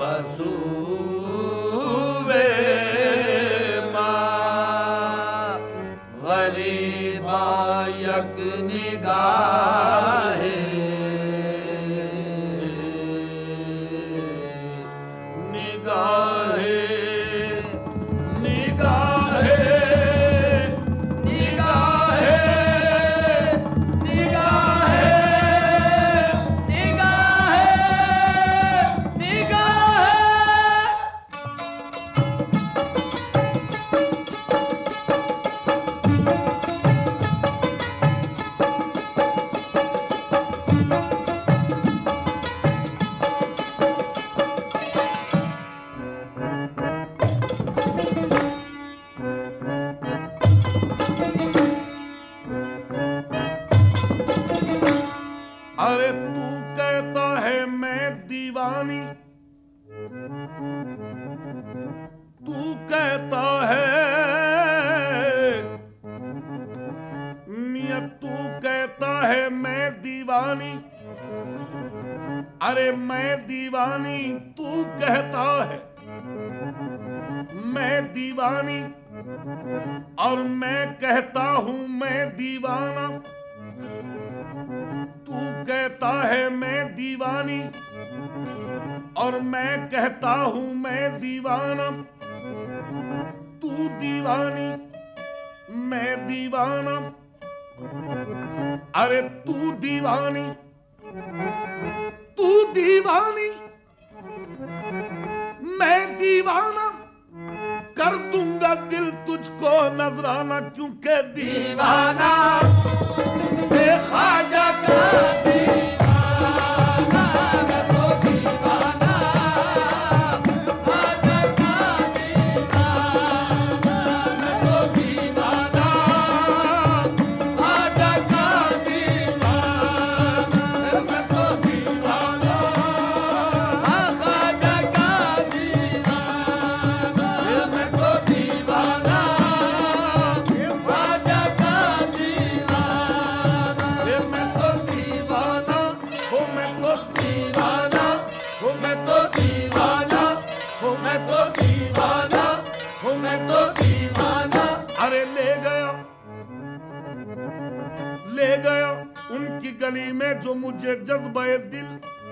बसूरे माँ गरीबा यक निगाहे निगाहे निगाहे निगाहे निगाहे निगाहे निगाहे। अरे तू कहता है मैं दीवानी, तू कहता है मियां, तू कहता है मैं दीवानी। अरे मैं दीवानी, तू कहता है मैं दीवानी, और मैं कहता हूं मैं दीवाना। तू कहता है मैं दीवानी, और मैं कहता हूं मैं दीवाना। तू दीवानी, मैं दीवाना। अरे तू दीवानी, तू दीवानी, मैं दीवाना। कर दूंगा दिल तुझको नजराना, क्योंकि दीवाना ख्वाजा का दीवाना, मैं तो दीवाना ख्वाजा का दीवाना, मैं तो दीवाना ख्वाजा का दीवाना, मैं तो दीवाना ख्वाजा का दीवाना, मैं तो दीवाना ख्वाजा का दीवाना, मैं तो दीवाना हो, मैं तो दीवाना हो, मैं तो दीवाना हो, मैं तो दीवाना हो, मैं तो दीवाना। अरे ले गया उनकी गली में जो मुझे जज्बाए दिल,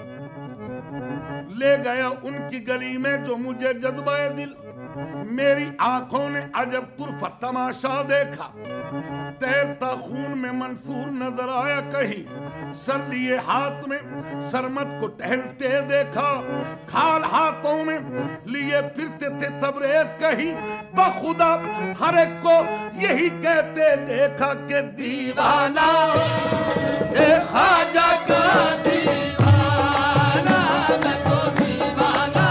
ले गया उनकी गली में जो मुझे जज्बाए दिल। मेरी आंखों ने अजब तुर्फ तमाशा देखा, तैरता खून में मंसूर नजर आया कहीं। सर लिए हाथ में सरमत को टहलते देखा, खाल हाथों में लिए फिरते थे तबरेज कहीं। बखुदा हर एक को यही कहते देखा कि दीवाना ए ख्वाजा का दीवाना, मैं तो दीवाना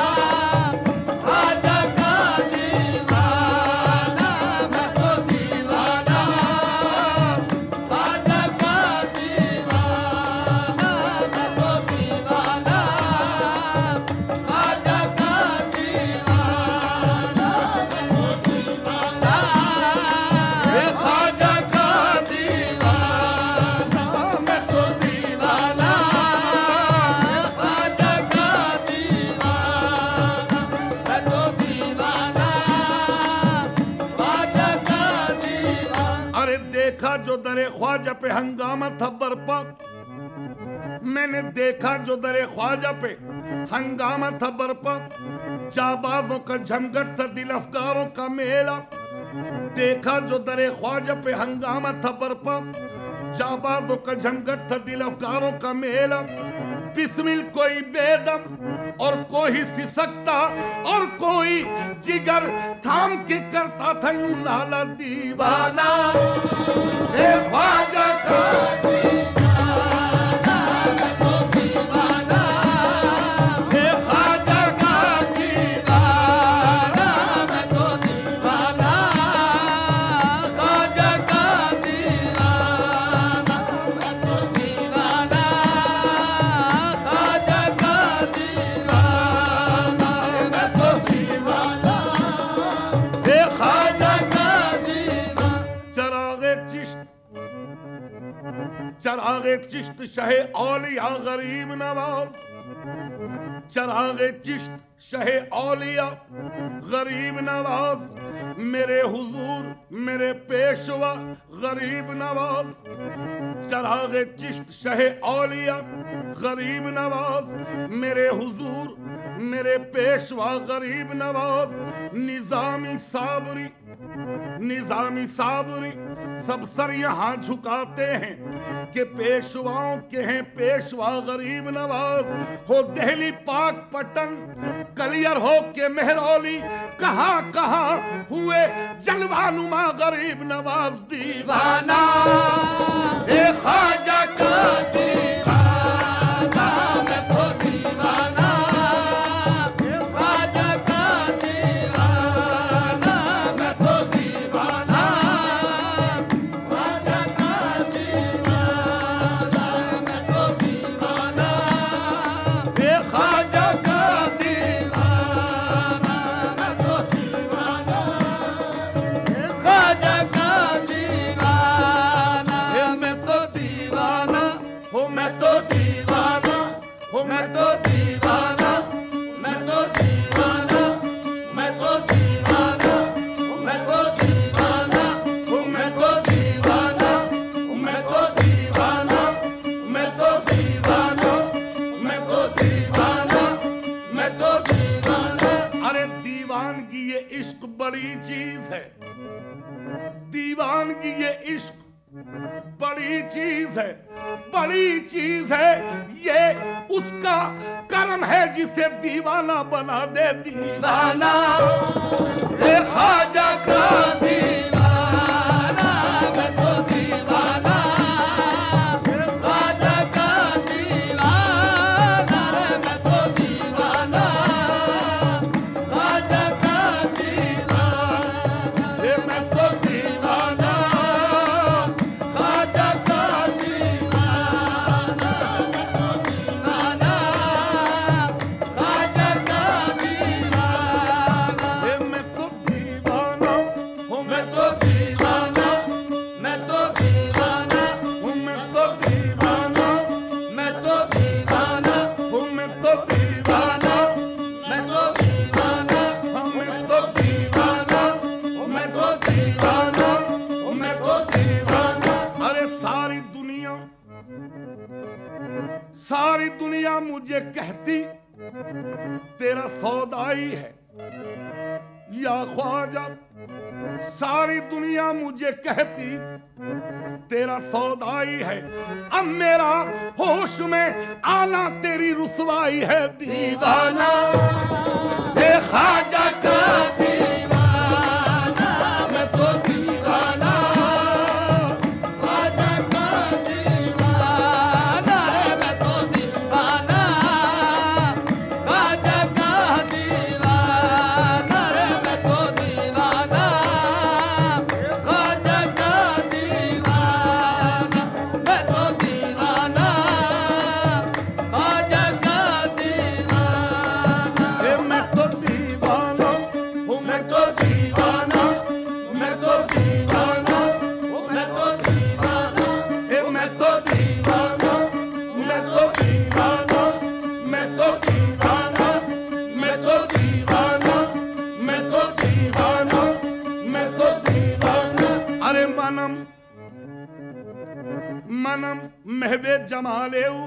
ख्वाजा का दीवाना, मैं तो दीवाना ख्वाजा का दीवाना, मैं तो दीवाना ख्वाजा का दीवाना, मैं तो दीवाना ए ख्वाजा का दीवाना, मैं तो दीवाना ख्वाजा का दीवाना, मैं तो दीवाना ख्वाजा का दीवाना। अरे देखा जो दरे ख्वाजा पे हंगामा था बरपा, मैंने देखा जो दरे ख्वाजा पे हंगामा था बरपा। जाबाजों का झमघट था, दिल अफगारों का मेला। देखा जो दरे ख्वाजा पे हंगामा था बरपा, जाबाजों का झमघट था, दिल अफगारों का मेला। बिस्मिल कोई बेदम और कोई सिसकता, और कोई जिगर थाम के करता था यूं लाला दीवाना ए ख्वाजा का दीवाना, मैं तो दीवाना ए ख्वाजा का दीवाना, मैं तो दीवाना ख्वाजा का दीवाना, मैं तो दीवाना ख्वाजा का दीवाना, मैं तो दीवाना ए ख्वाजा का दीवाना। चरागे चिश्त चरागे चिश्त शहे औलिया गरीब नवाज, चरागे चिश्त शहे औलिया गरीब नवाज, मेरे हुजूर मेरे पेशवा गरीब नवाज। चरागे चिश्त शहे औलिया गरीब नवाज, मेरे हुजूर मेरे पेशवा गरीब नवाज। निजामी साबरी, निजामी साबरी सब सर यहाँ झुकाते हैं कि पेशवाओं के हैं पेशवा गरीब नवाज। हो दिल्ली पाक पटन कलियर हो के मेहरौली, कहाँ कहाँ हुए जलवानुमा गरीब नवाज दीवाना। ए ख्वाजा का दीवाना मैं तो दीवाना, ए ख्वाजा का दीवाना मैं तो दीवाना, ख्वाजा का दीवाना मैं तो दीवाना, ए ख्वाजा का दीवाना मैं तो दीवाना, ए ख्वाजा का दीवाना मैं तो दीवाना, हो मैं तो दीवाना, हो मैं तो दीवाना, मैं तो दीवाना, मैं तो दीवाना, मैं तो दीवाना, हो मैं तो दीवाना, मैं तो दीवाना, मैं तो दीवाना, मैं तो दीवाना, मैं तो दीवाना। अरे दीवानगी ये इश्क बड़ी चीज है, दीवानगी ये इश्क बड़ी चीज है, बड़ी चीज है। ये उसका कर्म है जिसे दीवाना बना दे दीवाना। ये ख्वाजा का दीवाना मैं तो दीवाना, ये ख्वाजा का दीवाना मैं तो दीवाना, ख्वाजा का दीवाना ये मैं तो दीवाना, ख्वाजा का दीवाना ख्वाजा का दीवाना ये मैं तो दीवाना हूँ, मैं तो दीवाना, मैं तो दीवाना हूँ, मैं तो दीवाना, मैं तो दीवाना हूँ, मैं तो दीवाना, मैं तो दीवाना हूँ, मैं तो दीवाना हूँ, मैं तो दीवाना हूँ, मैं तो दीवाना। अरे सारी दुनिया मुझे कहती तेरा सौदाई है या ख्वाजा, सारी दुनिया मुझे कहती तेरा सौदाई है। अब मेरा होश में आना तेरी रुसवाई है दीवाना। ये ख्वाजा का दीवाना मैं तो दीवाना, ख्वाजा का दीवाना मैं तो दीवाना, ख्वाजा का दीवाना मैं तो दीवाना, ख्वाजा का दीवाना मैं तो दीवाना, ख्वाजा का दीवाना ये मैं तो दीवाना हूँ, मैं तो दीवाना, मैं तो दीवाना हूँ, मैं तो दीवाना ये मैं तो दीवाना, मैं तो दीवाना, मैं तो दीवाना, मैं तो दीवाना, मैं तो दीवाना, मैं तो दीवाना। अरे मनम मनम महबे जमालेऊ,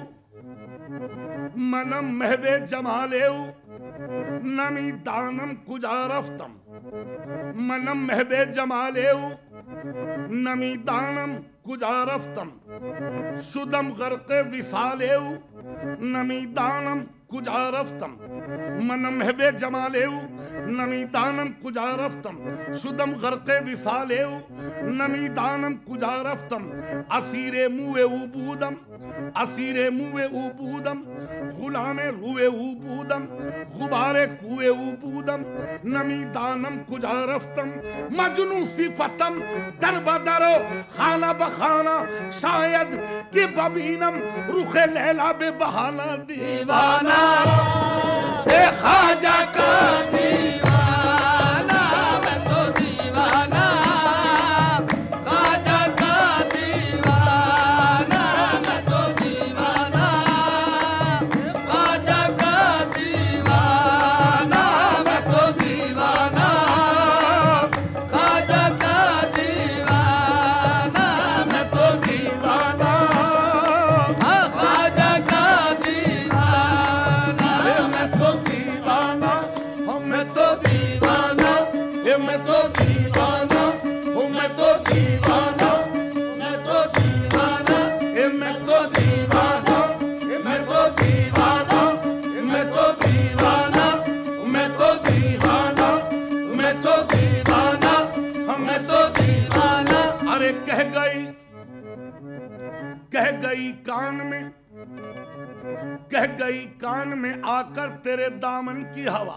मनम महबे जमालेऊ नमी दानम कुजा रफ्तम, मनम महबे जमालेऊ नमी दानम कुजा रफ्तम, शुदम गर्के विसालेऊ नमी दानम कुजा रफ्तम, मनम महबे जमालेऊ नमी दानम कुजा रफ्तम, शुदम गर्के विसालेऊ नमी दानम कुजा रफ्तम, असीरे मुए उबूदम, असीरे मुए उबूदम, गुलामे रुए उबूदम, गुबारे कुए उबूदम, नमी दानम कुजा रफ्तम, मजनू सिफतम दर बदरो खाना बखाना, शायद कि बबीनम रुखे लैला बे बहाना दीवाना। ए ख्वाजा का दीवाना मैं तो दीवाना, ख्वाजा का दीवाना कह गई कान में आकर तेरे दामन की हवा,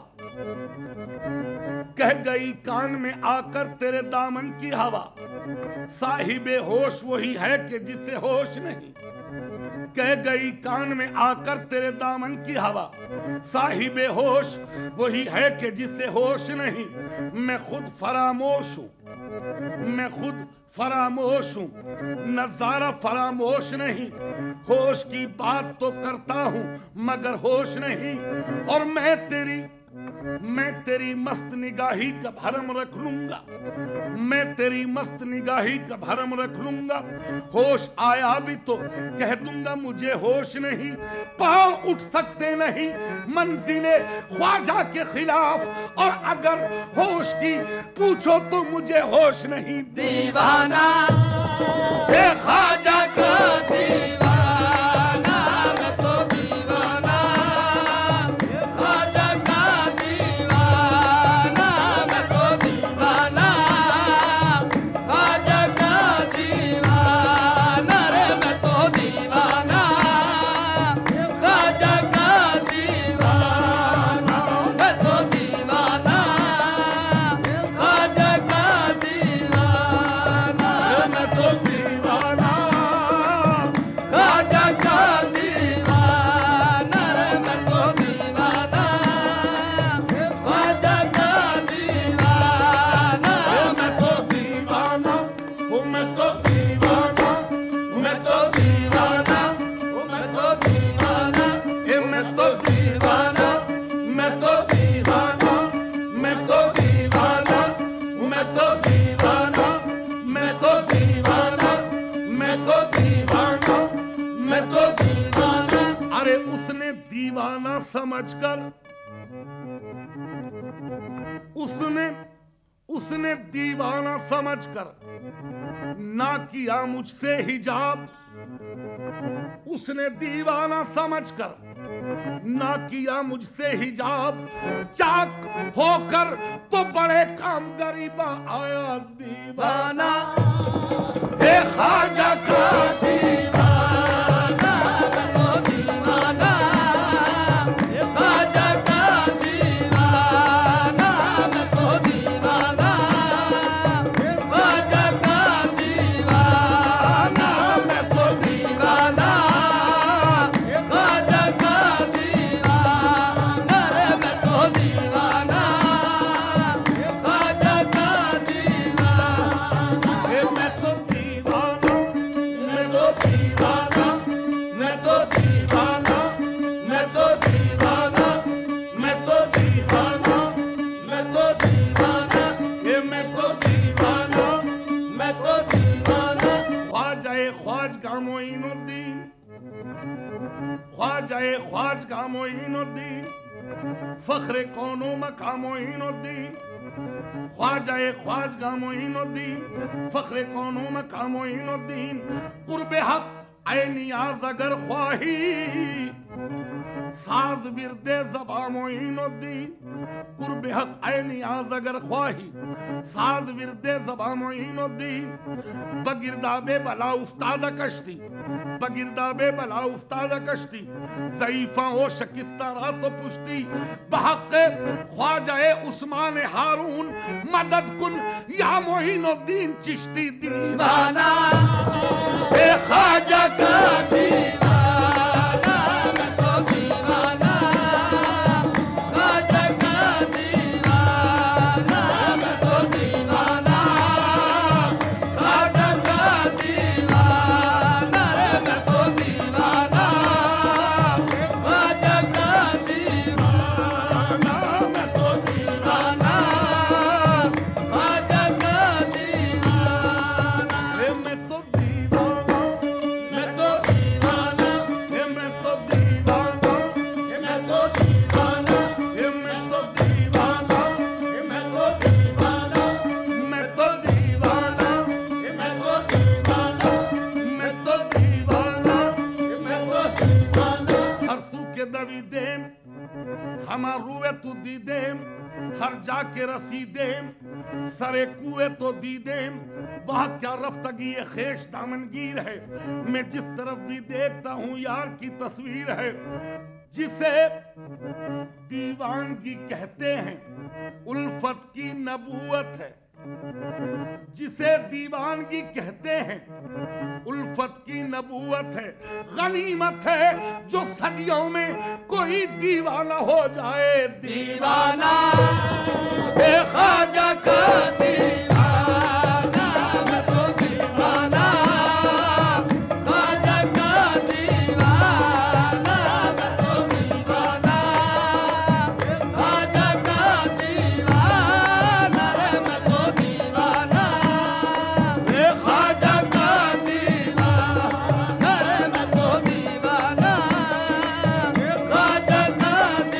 कह गई कान में आकर तेरे दामन की हवा, साहिबे होश वही है कि जिसे होश नहीं। कह गई कान में आकर तेरे दामन की हवा, साहिबे होश वही है कि जिसे होश नहीं। मैं खुद फरामोश हूँ, मैं खुद फरामोश हूँ, नजारा फरामोश नहीं। होश की बात तो करता हूँ मगर होश नहीं। और मैं तेरी मस्त निगाही का भरम रख लूंगा, मैं तेरी मस्त निगाही का भरम रख लूंगा। होश आया भी तो कह दूंगा मुझे होश नहीं। पाँव उठ सकते नहीं मंजिले ख्वाजा के खिलाफ, और अगर होश की पूछो तो मुझे होश नहीं। दीवाना है ख्वाजा का दीवाना, मैं तो दीवाना, ख्वाजा का दीवाना, मैं तो दीवाना, ख्वाजा का दीवाना रे, मैं तो दीवाना, ख्वाजा का दीवाना, मैं तो दीवाना, ख्वाजा का दीवाना, मैं तो दीवाना, ख्वाजा का दीवाना रे, मैं तो दीवाना, ख्वाजा का दीवाना, मैं तो दीवाना, मैं तो दीवाना, मैं तो दीवाना, मैं तो दीवाना, मैं तो दीवाना, मैं तो दीवाना, मैं तो दीवाना, मैं तो दीवाना, मैं तो दीवाना, मैं तो दीवाना, मैं तो दीवाना। अरे उसने दीवाना समझकर, उसने दीवाना समझकर ना किया मुझसे हिजाब, उसने दीवाना समझकर ना किया मुझसे हिजाब। चाक होकर तो बड़े काम गरीबा आया दीवाना, हे ख्वाजा का दीवाना, मैं तो दीवाना, ख्वाजा का दीवाना, मैं तो दीवाना, ख्वाजा का दीवाना, मैं तो दीवाना, ख्वाजा का दीवाना रे, मैं तो दीवाना, ख्वाजा का दीवाना, मैं तो दीवाना, मैं तो दीवाना, मैं तो दीवाना, मैं तो दीवाना, मैं तो दीवाना, मैं तो दीवाना, ये मैं तो दीवाना, मैं तो दीवाना, ख्वाजाए ख्वाजगा मोइनुद्दीन, ख्वाजाए ख्वाजगा मोइनुद्दीन, फख्रे कौनो मका मोइनुद्दीन, ख्वाजाए ख्वाजगा मोइनुद्दीन, फख्रे कौनो मका मोइनुद्दीन। कुर्बे हक ऐ नियाज अगर ख्वाही, साज विरदे ज़बा मोइनुद्दीन। कुर्बे हक ऐ नियाज अगर ख्वाही, साज विरदे ज़बा मोइनुद्दीन। बगिरदाबे बला उफ्तादा कश्ती, बगिरदाबे बला उफ्तादा कश्ती, ज़ईफ़ा ओ शकिस्ता रातो पुश्ती। बहक़ ख्वाजाए उस्मान हारून, मदद कुन या मोइनुद्दीन चिश्ती दीवाना, हे ख्वाजा का दीवाना, मैं तो दीवाना, ख्वाजा का दीवाना, मैं तो दीवाना, ख्वाजा का दीवाना रे, मैं तो दीवाना, ख्वाजा का दीवाना, मैं तो दीवाना, ख्वाजा का दीवाना, मैं तो दीवाना, मैं तो दीवाना, मैं तो दीवाना, मैं तो दीवाना, मैं तो दीवाना, मैं तो दीवाना, मैं तो दीवाना, मैं तो दीवाना, मैं तो दीवाना। मैं तो दीवाना, हर सू के दवी देम, हमार रूए तू दी देम, हर जाके रसीदे सरे कुए तो दीदे, वहां क्या रफ्तगी खेश दामनगीर है। मैं जिस तरफ भी देखता हूँ यार की तस्वीर है। जिसे दीवानगी कहते हैं उल्फत की नबूवत है, जिसे दीवानगी कहते हैं उल्फत की नबूवत है। गनीमत है जो सदियों में कोई दीवाना हो जाए। दीवाना ए ख्वाजा का दीवाना, मैं तो दीवाना ख्वाजा का दीवाना, मैं तो दीवाना ख्वाजा का दीवाना, मैं तो दीवाना ए ख्वाजा का दीवाना, मैं तो दीवाना ख्वाजा का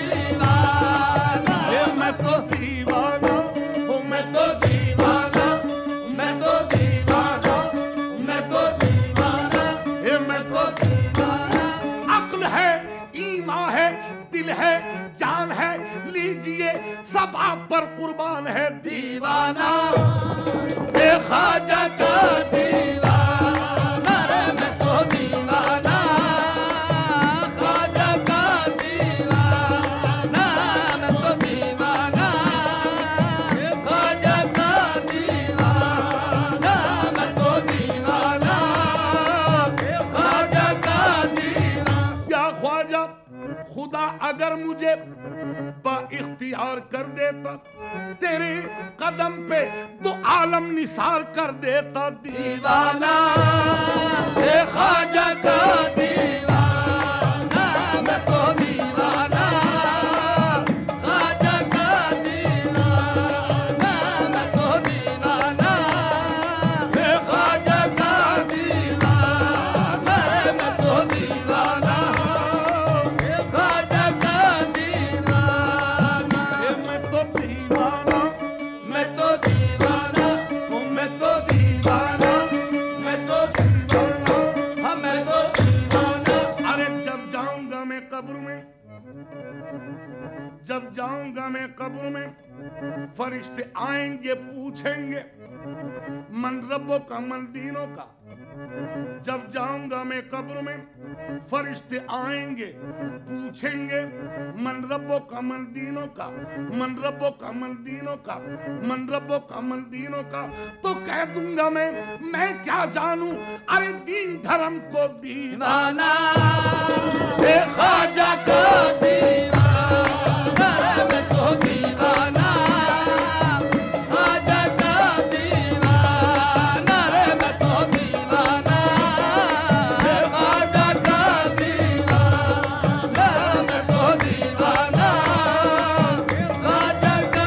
दीवाना, मैं तो दीवाना हूँ, मैं तो दीवाना, मैं तो दीवाना, मैं तो दीवाना, मैं तो दीवाना। अक्ल है, ईमान है, दिल है, जान है, लीजिए सब आप पर कुर्बान है। दीवाना ए ख्वाजा का दीवाना, रे मैं तो दीवाना ख्वाजा का दीवाना, मैं तो दीवाना ख्वाजा का दीवाना, मैं तो दीवाना ख्वाजा का दीवाना। क्या ख्वाजा खुदा अगर मुझे इख्तियार कर देता, तेरे कदम पे तो आलम निसार कर देता। दीवाना ए ख्वाजा का दीवाना, मैं तो दीवाना ख्वाजा का दीवाना, मैं तो दीवाना ए ख्वाजा का दीवाना, मैं तो दीवाना ए ख्वाजा का दीवाना, मैं तो दीवाना, मैं तो दीवाना, मैं तो दीवाना, मैं तो दीवाना, हाँ मैं तो दीवाना। अरे जब जाऊंगा मैं कब्र में, जब जाऊंगा मैं कब्र में, फरिश्ते आएंगे पूछेंगे मन रब्बों का मन दीनों का। जब जाऊंगा मैं कब्र में, फरिश्ते आएंगे पूछेंगे मन रब्बों का मन दीनों का, मन रब्बों का मन दीनों का, मन रब्बों का मन दीनों का। तो कह दूंगा मैं क्या जानूं, अरे दीन धर्म को दीवाना दीवाना ए ख्वाजा का दीवाना, मैं तो दीवाना ख्वाजा का दीवाना, रे मैं तो दीवाना ए ख्वाजा का दीवाना, मैं तो दीवाना ख्वाजा का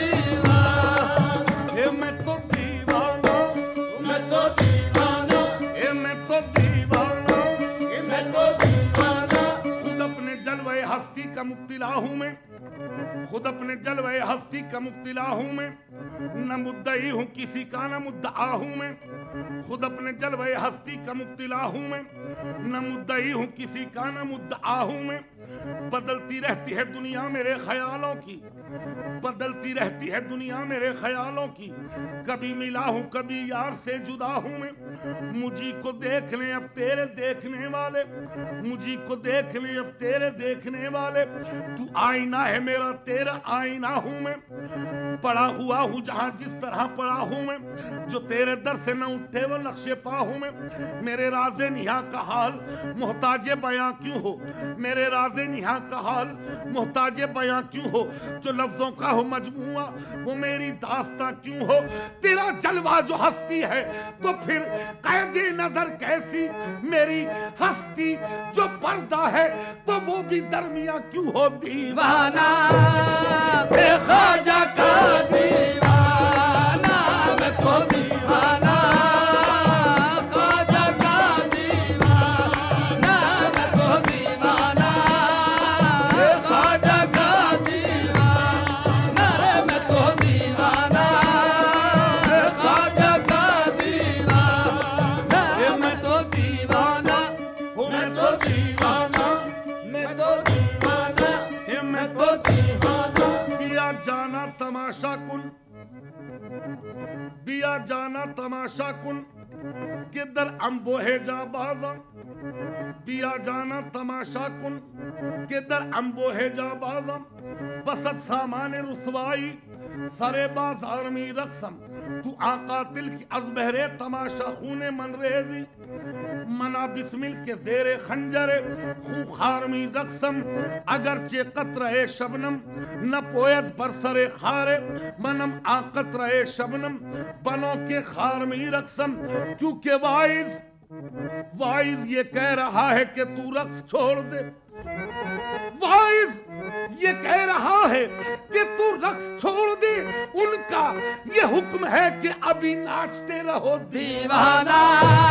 दीवाना, ये मैं तो दीवाना, मैं तो दीवाना, ये मैं तो दीवाना, मैं तो दीवाना। खुद अपने जलवे हस्ती का मुब्तिला हूं मैं, खुद अपने जलवे हस्ती का मुब्तिला हूं मैं। न मुद्दई हूं किसी का न मुद्दआ हूं मैं, खुद अपने जलवे हस्ती का मुब्तिला हूं मैं। न मुद्दई हूं किसी का न मुद्दआ हूं मैं। बदलती रहती है दुनिया मेरे ख्यालों की, बदलती रहती है दुनिया मेरे ख्यालों की। कभी मिला हूं कभी यार से जुदा हूं मैं। मुझी को देख ले अब तेरे देखने वाले, मुझी को देख ले अब तेरे देखने वाले। तू आईना है मेरा तेरा आईना हूं मैं। पड़ा हुआ हूं जहां जिस तरह पड़ा हूं मैं, जो तेरे दर से न उठे वो नक्शे पा हूं मैं। मेरे राज़े निहा का हाल मोहताजे बयां क्यों हो, मेरे राज़े निहा का हाल मोहताजे बयां क्यों हो। जो लफ्जों का हो मजमुआ वो मेरी दास्तां क्यों हो। तेरा जलवा जो हस्ती है तो फिर कैदे नजर कैसी मेरी हस्ती जो पर्दा है तो वो भी दरमिया क्यों हो। दीवाना ए ख्वाजा का दीवाना, मैं तो दीवाना ख्वाजा का दीवाना, मैं तो दीवाना ए ख्वाजा का दीवाना, रे मैं तो दीवाना ए ख्वाजा का दीवाना, मैं तो दीवाना, मैं तो दीवाना, मैं तो दीवाना, मैं तो दीवाना। तमाशा कुन, बिया जाना तमाशा कुन के दर अम्बो है जा बाजा, बिया जाना तमाशा कुन के दर अम्बो है जा बाजा, बसत सामान रुसवाई सरे बाजार में रक्सम, तू आका तिल की अजबहरे तमाशा खूने मन रेजी, मना बिस्मिल के जेरे खंजरे खूखार में रक्सम, अगरचे कतरे शबनम न पोयत बरसरे खारे, मनम आकतरे शबनम बनों के खार में रक्सम, क्योंकि वाइज ये कह रहा है कि तू रक्स छोड़ दे, वाइज ये कह रहा है कि तू रक्स छोड़ दे, उनका ये हुक्म है कि अभी नाचते रहो दीवाना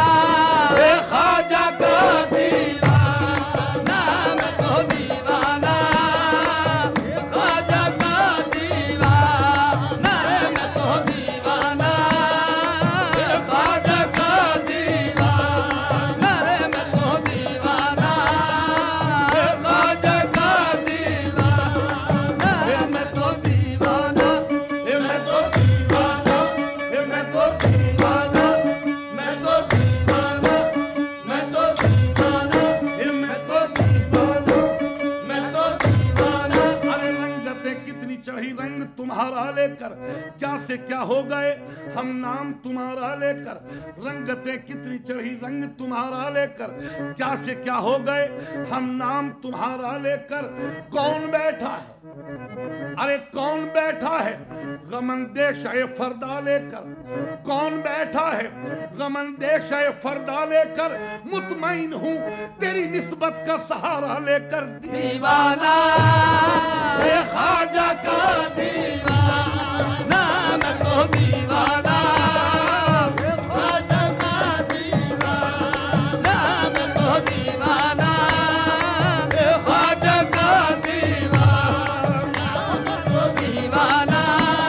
ख्वाजा का दीवाना, मैं तो दीवाना ख्वाजा का दीवाना, मैं तो दीवाना ख्वाजा का दीवाना, मैं तो दीवाना ख्वाजा का दीवाना, मैं तो दीवाना, मैं तो दीवाना, मैं तो दीवाना, मैं तो दीवाना, मैं तो दीवाना, मैं तो दीवाना, मैं तो दीवाना। अरे रंगतें कितनी चढ़ी रंग तुम्हारा लेकर, क्या से क्या हो गए हम नाम तुम्हारा लेकर, रंगतें कितनी चढ़ी रंग तुम्हारा लेकर, क्या से क्या हो गए हम नाम तुम्हारा लेकर, कौन बैठा है, अरे कौन बैठा है गमंदेश फरदा लेकर, कौन बैठा है गमंदेश फरदा लेकर, मुतमईन हूँ तेरी निस्बत का सहारा लेकर, दीवाना ख्वाजा का दीवाना, मैं तो दीवाना ख्वाजा का दीवाना, मैं तो दीवाना ख्वाजा का दीवाना, मैं तो दीवाना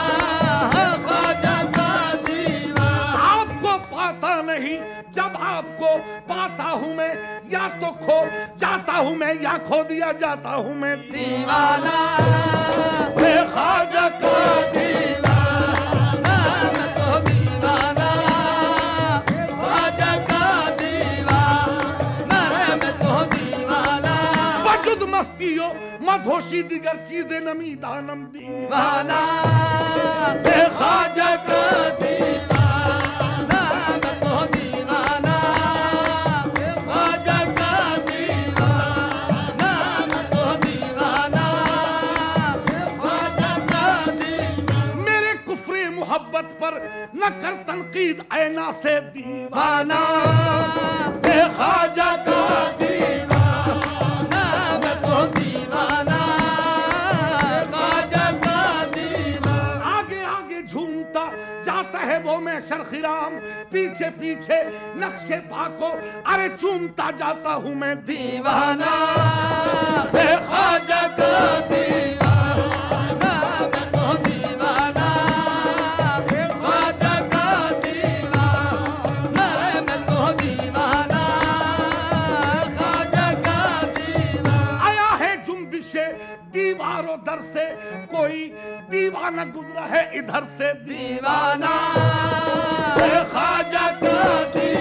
ख्वाजा का दीवाना। आपको पाता नहीं जब आपको पाता हूँ मैं, या तो खो जाता हूँ मैं या खो दिया जाता हूँ मैं, दीवाना ख्वाजा का दीवाना, मैं तो दीवाना ख्वाजा का दीवाना, मैं तो दीवाना वजुद मस्तियों मधोशी दिगर चीजें नमी दानम दीवाना ख्वाजा का दीवाना, मैं तो दीवाना ख्वाजा का दीवाना, मैं तो दीवाना ख्वाजा का दीवाना। मेरे कुफ्रे मोहब्बत पर न कर तनकीद ऐना से दीवाना, ख्वाजा का दीवाना, मैं तो दीवाना ख्वाजा का दीवाना। आगे आगे झूमता जाता है वो मैं शर्खिराम, पीछे पीछे नक्शे पाको अरे चूमता जाता हूँ मैं, दीवाना ख्वाजा का दीवाना, मैं तो दीवाना ख्वाजा का दीवाना, मैं तो दीवाना ख्वाजा का दीवाना। आया है जुम्बिशे दीवारों दर से, कोई दीवाना गुजरा है इधर से, दीवाना ख्वाजा का दीवाना,